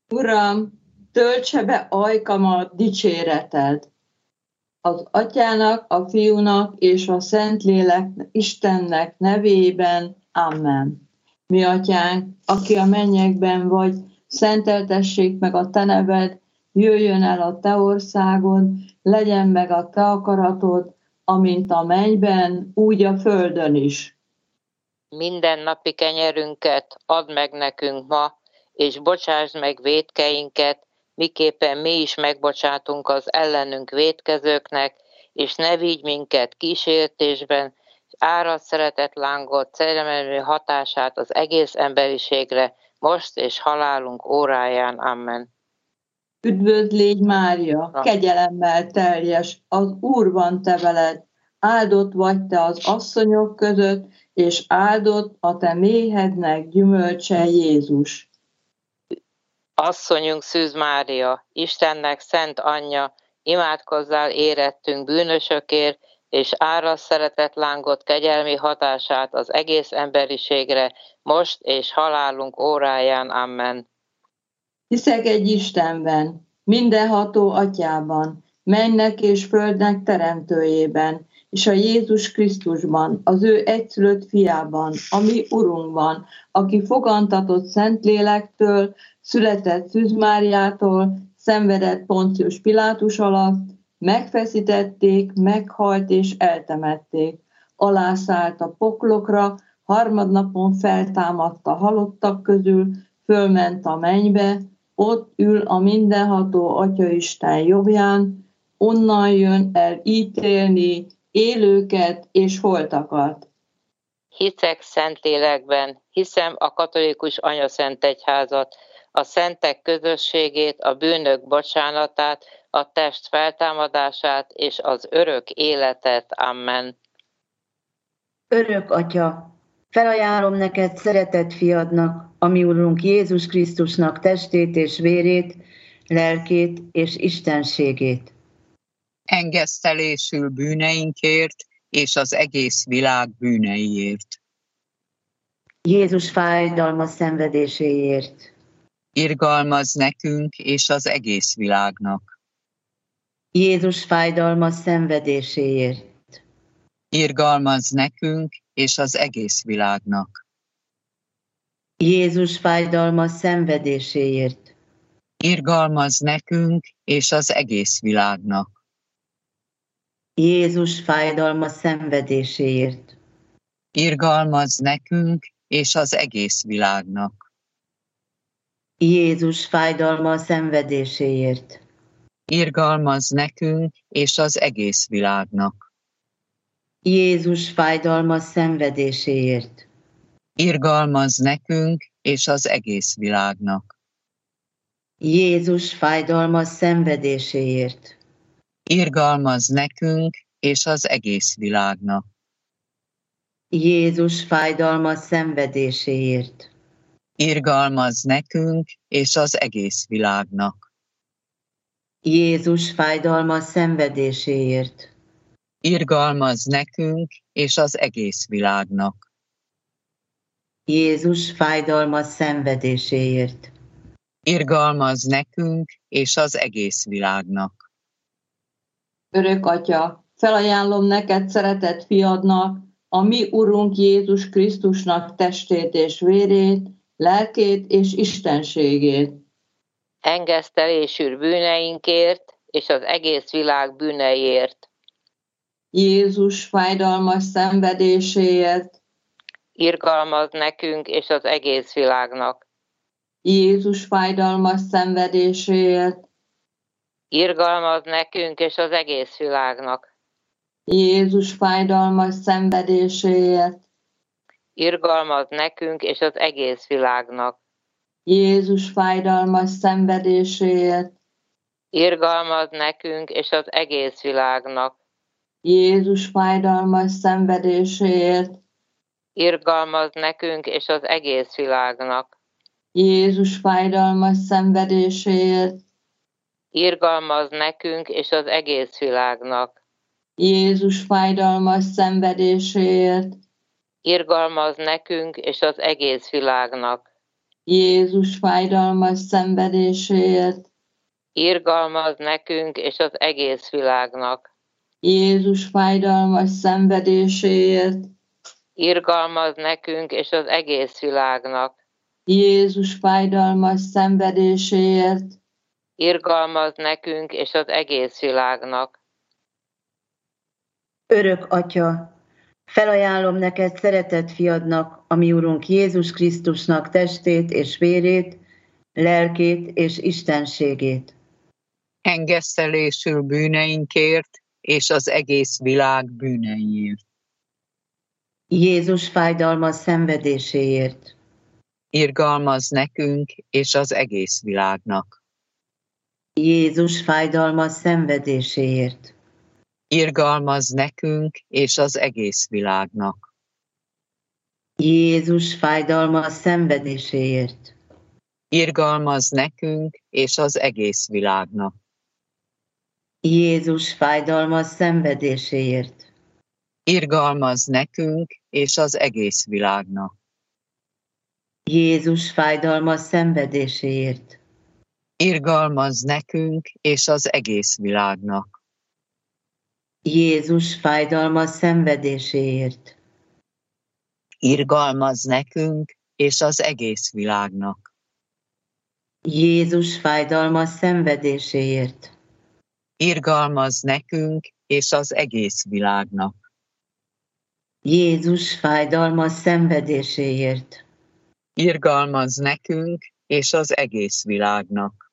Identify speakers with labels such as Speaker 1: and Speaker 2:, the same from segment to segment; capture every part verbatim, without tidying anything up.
Speaker 1: Uram, töltse be ajkamat dicséreted, az Atyának, a Fiúnak és a Szentlélek Istennek nevében. Amen. Mi Atyánk, aki a mennyekben vagy, szenteltessék meg a te neved, jöjjön el a te országod, legyen meg a te akaratod, amint a mennyben, úgy a földön is.
Speaker 2: Minden napi kenyerünket add meg nekünk ma, és bocsásd meg vétkeinket, miképpen mi is megbocsátunk az ellenünk vétkezőknek, és ne vigy minket kísértésben, és árasd szeretet lángot, szerelmű hatását az egész emberiségre, most és halálunk óráján. Amen.
Speaker 1: Üdvözl légy Mária, kegyelemmel teljes, az Úr van te veled, áldott vagy te az asszonyok között, és áldott a te méhednek gyümölcse Jézus.
Speaker 2: Asszonyunk Szűz Mária, Istennek szent anyja, imádkozzál érettünk bűnösökért, és árasd szeretet lángot kegyelmi hatását az egész emberiségre, most és halálunk óráján. Amen.
Speaker 1: Hiszek egy Istenben, mindenható Atyában, mennek és földnek teremtőjében, és a Jézus Krisztusban, az ő egyszülött fiában, a mi Urunkban, aki fogantatott Szentlélektől, született Szűz Máriától, szenvedett Poncius Pilátus alatt, megfeszítették, meghalt és eltemették. Alászállt a poklokra, harmadnapon feltámadt a halottak közül, fölment a mennybe, ott ül a mindenható Atyaisten jobbján, onnan jön el ítélni élőket és holtakat.
Speaker 2: Hiszek Szentlélekben, hiszem a katolikus anyaszent egyházat, a szentek közösségét, a bűnök bocsánatát, a test feltámadását és az örök életet. Amen.
Speaker 3: Örök Atya, felajánlom neked szeretett fiadnak, a mi Urunk Jézus Krisztusnak testét és vérét, lelkét és istenségét.
Speaker 4: Engesztelésül bűneinkért és az egész világ bűneiért.
Speaker 3: Jézus fájdalma szenvedéséért.
Speaker 4: Irgalmazz nekünk és az egész világnak.
Speaker 3: Jézus fájdalma szenvedéséért.
Speaker 4: Irgalmazz nekünk és az egész világnak.
Speaker 3: Jézus fájdalma szenvedéséért.
Speaker 4: Irgalmazz nekünk és az egész világnak.
Speaker 3: Jézus fájdalma szenvedéséért.
Speaker 4: Irgalmazz nekünk és az egész világnak.
Speaker 3: Jézus fájdalma szenvedéséért.
Speaker 4: Irgalmazz nekünk és az egész világnak.
Speaker 3: Jézus fájdalma szenvedéséért.
Speaker 4: Irgalmazz nekünk és az egész világnak.
Speaker 3: Jézus fájdalma szenvedéséért.
Speaker 4: Irgalmazz nekünk és az egész világnak.
Speaker 3: Jézus fájdalma szenvedéséért.
Speaker 4: Irgalmazz nekünk és az egész világnak.
Speaker 3: Jézus fájdalma szenvedéséért.
Speaker 4: Irgalmazz nekünk és az egész világnak.
Speaker 3: Jézus fájdalma szenvedéséért.
Speaker 4: Irgalmazz nekünk és az egész világnak.
Speaker 1: Örök Atya, felajánlom neked szeretett fiadnak, a mi Urunk Jézus Krisztusnak testét és vérét, lelkét és istenségét.
Speaker 2: Engesztelésül bűneinkért és az egész világ bűneiért.
Speaker 1: Jézus fájdalmas szenvedéséért.
Speaker 2: Irgalmazz nekünk és az egész világnak.
Speaker 1: Jézus fájdalmas szenvedéséért.
Speaker 2: Irgalmazz nekünk és az egész világnak.
Speaker 1: Jézus fájdalmas szenvedéséért.
Speaker 2: Irgalmazz nekünk és az egész világnak.
Speaker 1: Jézus fájdalmas szenvedéséért.
Speaker 2: Irgalmazz nekünk és az egész világnak.
Speaker 1: Jézus fájdalmas szenvedéséért.
Speaker 2: Irgalmazz nekünk és az egész világnak.
Speaker 1: Jézus fájdalmas szenvedéséért.
Speaker 2: Irgalmazz nekünk és az egész világnak.
Speaker 1: Jézus fájdalmas szenvedéséért.
Speaker 2: Irgalmazz nekünk és az egész világnak.
Speaker 1: Jézus fájdalmas szenvedéséért,
Speaker 2: irgalmaz nekünk és az egész világnak.
Speaker 1: Jézus fájdalmas szenvedéséért,
Speaker 2: Irgalmaz nekünk és az egész világnak.
Speaker 1: Jézus fájdalmas szenvedéséért,
Speaker 2: Irgalmaz nekünk és az egész világnak.
Speaker 3: Örök Atya, felajánlom neked szeretett fiadnak, a mi Urunk Jézus Krisztusnak testét és vérét, lelkét és istenségét.
Speaker 4: Engesztelésül bűneinkért és az egész világ bűneiért.
Speaker 3: Jézus fájdalmas szenvedéséért.
Speaker 4: Irgalmaz nekünk és az egész világnak.
Speaker 3: Jézus fájdalmas szenvedéséért.
Speaker 4: Irgalmaz nekünk és az egész világnak.
Speaker 3: Jézus fájdalmas szenvedéséért.
Speaker 4: Irgalmaz nekünk és az egész világnak.
Speaker 3: Jézus fájdalmas szenvedéséért.
Speaker 4: Irgalmaz nekünk és az egész világnak.
Speaker 3: Jézus fájdalmas szenvedéséért.
Speaker 4: Irgalmaz nekünk és az egész világnak.
Speaker 3: Jézus fájdalmas szenvedéséért.
Speaker 4: Irgalmaz nekünk és az egész világnak.
Speaker 3: Jézus fájdalmas szenvedéséért.
Speaker 4: Irgalmaz nekünk és az egész világnak.
Speaker 3: Jézus fájdalmas szenvedéséért.
Speaker 4: Irgalmaz nekünk és az egész világnak.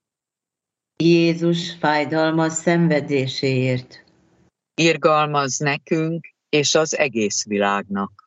Speaker 3: Jézus fájdalmas szenvedéséért.
Speaker 4: Irgalmaz nekünk és az egész világnak.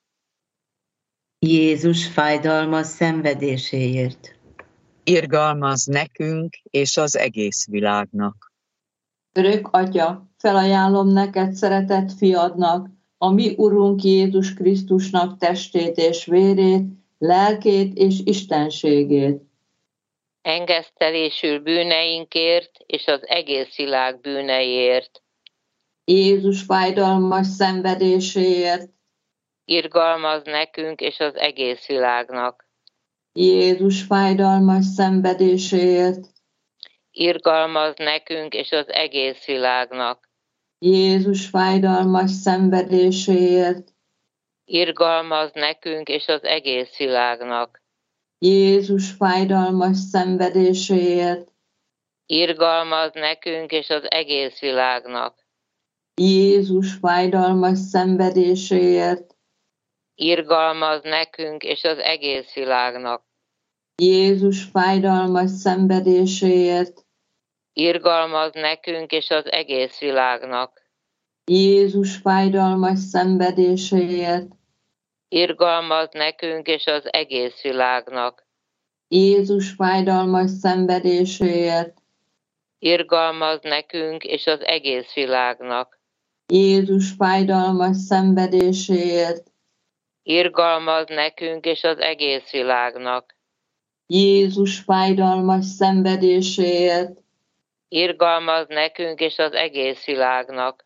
Speaker 3: Jézus fájdalmas szenvedéséért.
Speaker 4: Irgalmaz nekünk és az egész világnak.
Speaker 1: Örök Atya, felajánlom neked szeretett fiadnak, a mi Urunk Jézus Krisztusnak testét és vérét, lelkét és istenségét.
Speaker 2: Engesztelésül bűneinkért és az egész világ bűneiért.
Speaker 1: Jézus fájdalmas szenvedéséért,
Speaker 2: Irgalmaz nekünk és az egész világnak.
Speaker 1: Jézus fájdalmas szenvedéséért,
Speaker 2: Irgalmaz nekünk és az egész világnak.
Speaker 1: Jézus fájdalmas szenvedéséért,
Speaker 2: Irgalmaz nekünk és az egész világnak.
Speaker 1: Jézus fájdalmas szenvedéséért,
Speaker 2: Irgalmaz nekünk és az egész világnak.
Speaker 1: Jézus fájdalmas szenvedéséért,
Speaker 2: Irgalmaz nekünk és az egész világnak.
Speaker 1: Jézus fájdalmas szenvedéséért,
Speaker 2: Irgalmaz nekünk és az egész világnak.
Speaker 1: Jézus fájdalmas szenvedéséért,
Speaker 2: Irgalmaz nekünk és az egész világnak.
Speaker 1: Jézus fájdalmas szenvedéséért,
Speaker 2: Irgalmaz nekünk és az egész világnak.
Speaker 1: Jézus fájdalmas szenvedéséért,
Speaker 2: Irgalmaz nekünk és az egész világnak.
Speaker 1: Jézus fájdalmas szenvedéséért,
Speaker 2: Irgalmaz nekünk és az egész világnak.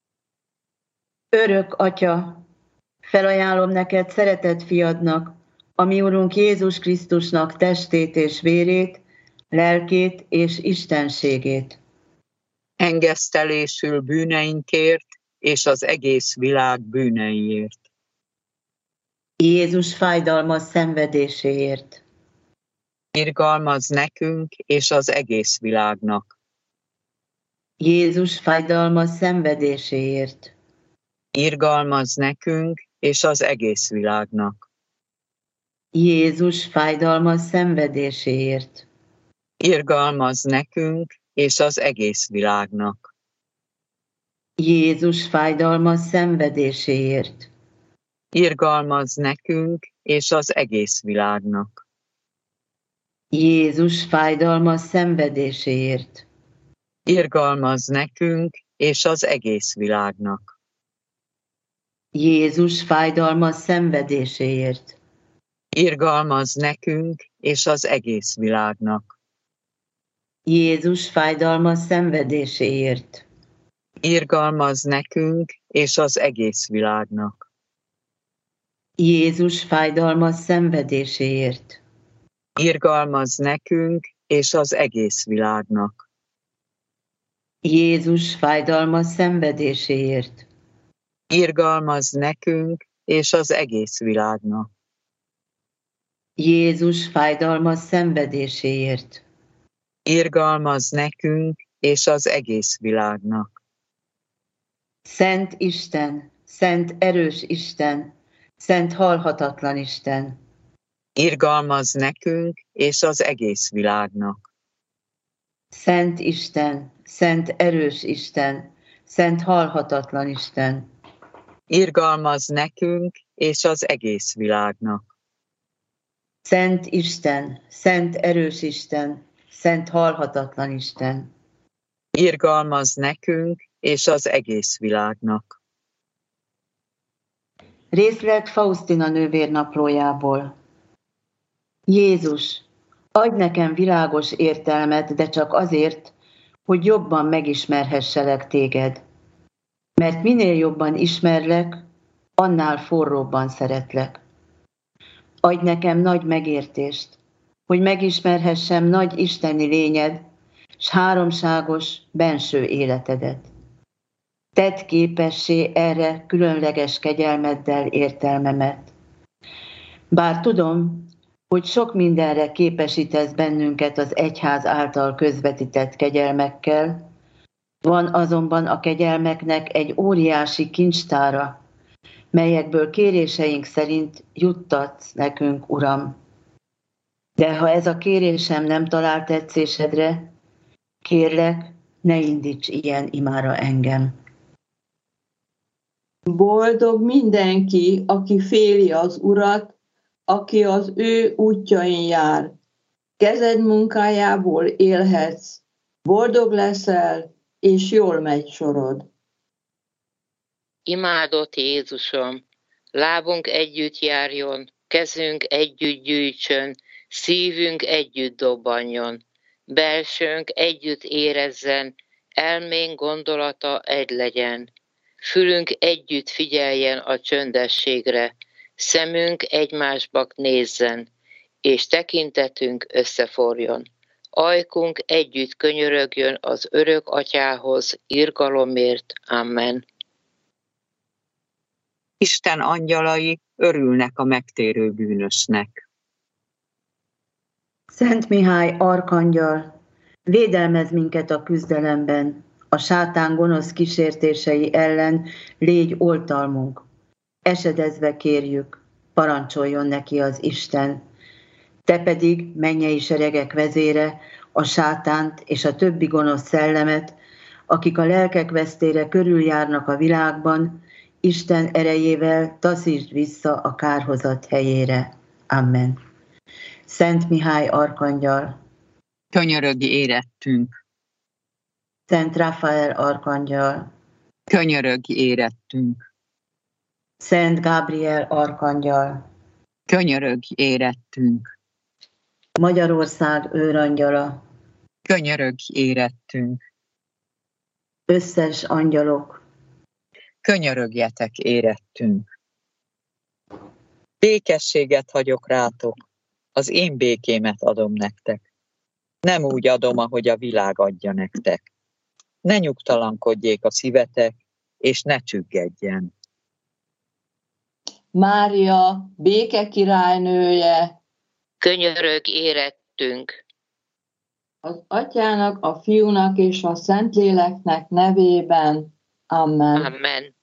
Speaker 3: Örök Atya, felajánlom neked szeretett fiadnak, a mi Urunk Jézus Krisztusnak testét és vérét, lelkét és istenségét.
Speaker 4: Engesztelésül bűneinkért és az egész világ bűneiért.
Speaker 3: Jézus fájdalmas szenvedéséért.
Speaker 4: Irgalmaz nekünk és az egész világnak.
Speaker 3: Jézus fájdalmas szenvedéséért.
Speaker 4: Irgalmaz nekünk és az egész világnak.
Speaker 3: Jézus fájdalmas szenvedéséért.
Speaker 4: Irgalmaz nekünk és az egész világnak.
Speaker 3: Jézus fájdalmas szenvedéséért.
Speaker 4: Irgalmaz nekünk és az egész világnak.
Speaker 3: Jézus fájdalmas szenvedéséért.
Speaker 4: Irgalmaz nekünk és az egész világnak.
Speaker 3: Jézus fájdalmas szenvedéséért.
Speaker 4: Irgalmaz nekünk és az egész világnak.
Speaker 3: Jézus fájdalmas szenvedéséért.
Speaker 4: Irgalmaz nekünk és az egész világnak.
Speaker 3: Jézus fájdalmas szenvedéséért.
Speaker 4: Irgalmazz nekünk és az egész világnak.
Speaker 3: Jézus fájdalmas szenvedéséért.
Speaker 4: Irgalmazz nekünk és az egész világnak.
Speaker 3: Jézus fájdalmas szenvedéséért.
Speaker 4: Irgalmazz nekünk és az egész világnak.
Speaker 3: Szent Isten, szent erős Isten, szent halhatatlan Isten.
Speaker 4: Irgalmazz nekünk és az egész világnak.
Speaker 3: Szent Isten, szent erős Isten, szent halhatatlan Isten.
Speaker 4: Irgalmazz nekünk és az egész világnak.
Speaker 3: Szent Isten, szent erős Isten, szent halhatatlan Isten.
Speaker 4: Irgalmazz nekünk és az egész világnak.
Speaker 3: Részlet Faustina nővérnaplójából. Jézus, adj nekem világos értelmet, de csak azért, hogy jobban megismerhesselek téged. Mert minél jobban ismerlek, annál forróbban szeretlek. Adj nekem nagy megértést, hogy megismerhessem nagy isteni lényed, s háromságos benső életedet. Tedd képessé erre különleges kegyelmeddel értelmemet. Bár tudom, hogy sok mindenre képesítesz bennünket az egyház által közvetített kegyelmekkel, van azonban a kegyelmeknek egy óriási kincstára, melyekből kéréseink szerint juttatsz nekünk, Uram. De ha ez a kérésem nem talál tetszésedre, kérlek, ne indíts ilyen imára engem.
Speaker 1: Boldog mindenki, aki féli az Urat, aki az ő útjain jár. Kezed munkájából élhetsz, boldog leszel, és jól megy sorod.
Speaker 2: Imádott Jézusom, lábunk együtt járjon, kezünk együtt gyűjtsön, szívünk együtt dobbanjon, belsőnk együtt érezzen, elménk gondolata egy legyen, fülünk együtt figyeljen a csöndességre, szemünk egymásba nézzen, és tekintetünk összeforjon. Ajkunk együtt könyörögjön az örök atyához, irgalomért. Amen.
Speaker 4: Isten angyalai örülnek a megtérő bűnösnek.
Speaker 3: Szent Mihály arkangyal, védelmezz minket a küzdelemben, a sátán gonosz kísértései ellen légy oltalmunk. Esedezve kérjük, parancsoljon neki az Isten. Te pedig, mennyei seregek vezére, a sátánt és a többi gonosz szellemet, akik a lelkek vesztére körüljárnak a világban, Isten erejével taszítsd vissza a kárhozat helyére. Amen. Szent Mihály arkangyal,
Speaker 4: Könyörögj érettünk.
Speaker 3: Szent Rafael arkangyal,
Speaker 4: Könyörögj érettünk.
Speaker 3: Szent Gabriel arkangyal,
Speaker 4: Könyörögj érettünk.
Speaker 3: Magyarország őrangyala,
Speaker 4: Könyörögj érettünk.
Speaker 3: összes angyalok,
Speaker 4: Könyörögjetek érettünk. Békességet hagyok rátok, az én békémet adom nektek. Nem úgy adom, ahogy a világ adja nektek. Ne nyugtalankodjék a szívetek, és ne csüggedjen.
Speaker 1: Mária, béke királynője,
Speaker 2: Könyörögj érettünk.
Speaker 1: az Atyának, a Fiúnak és a Szentléleknek nevében. Amen.
Speaker 2: Amen.